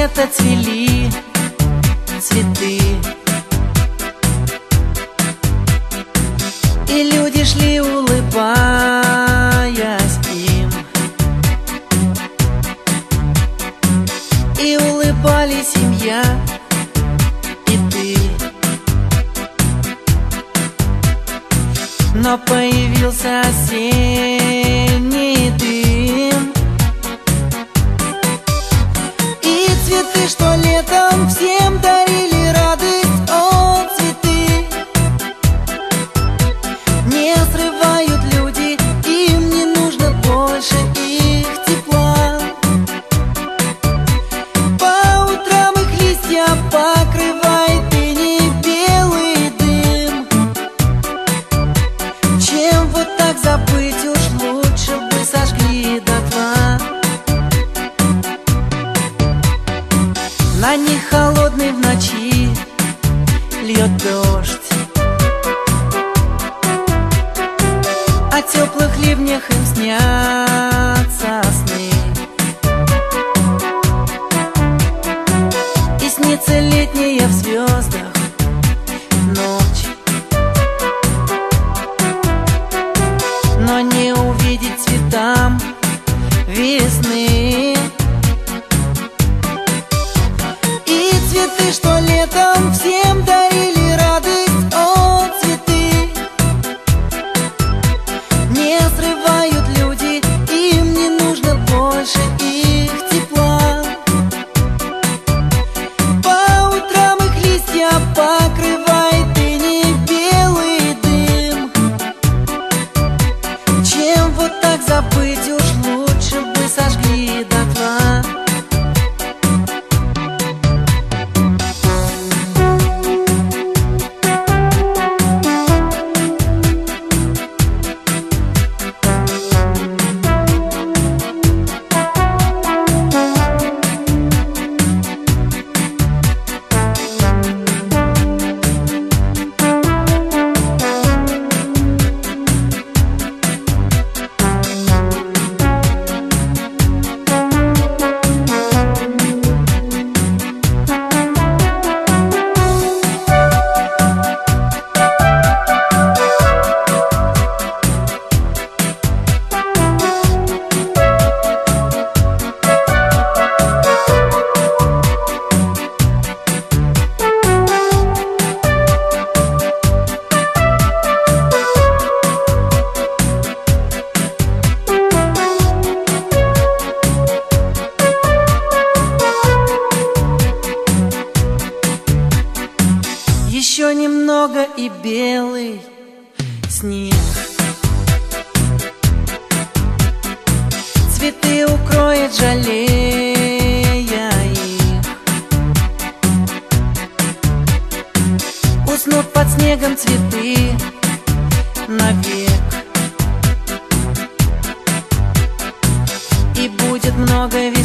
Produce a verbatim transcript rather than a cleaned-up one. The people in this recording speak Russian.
лета цвели цветы, и люди шли, улыбаясь им, и улыбались им я и ты. Но появился осенний дым, и цветы, что летом всем дарили радость, о, цветы, не срывают люди, им не нужно больше их тепла. По утрам их листья покрывает иней белый дым. Чем вот так забыть, уж лучше бы сожгли дотла. На них холодный в ночи льет дождь, о теплых ливнях им снятся сны, и снится летняя в звездах ночь. Но не увидеть цветам весны, и цветы, что летом всем дарили радость, о, цветы, не срывают люди, им не нужно больше их тепла. По утрам их листья покрывает иней белый дым. Чем вот так забыть, уж лучше бы сожгли дотла. Еще немного и белый снег, цветы укроет, жалея их. Уснут под снегом цветы навек, и будет много весен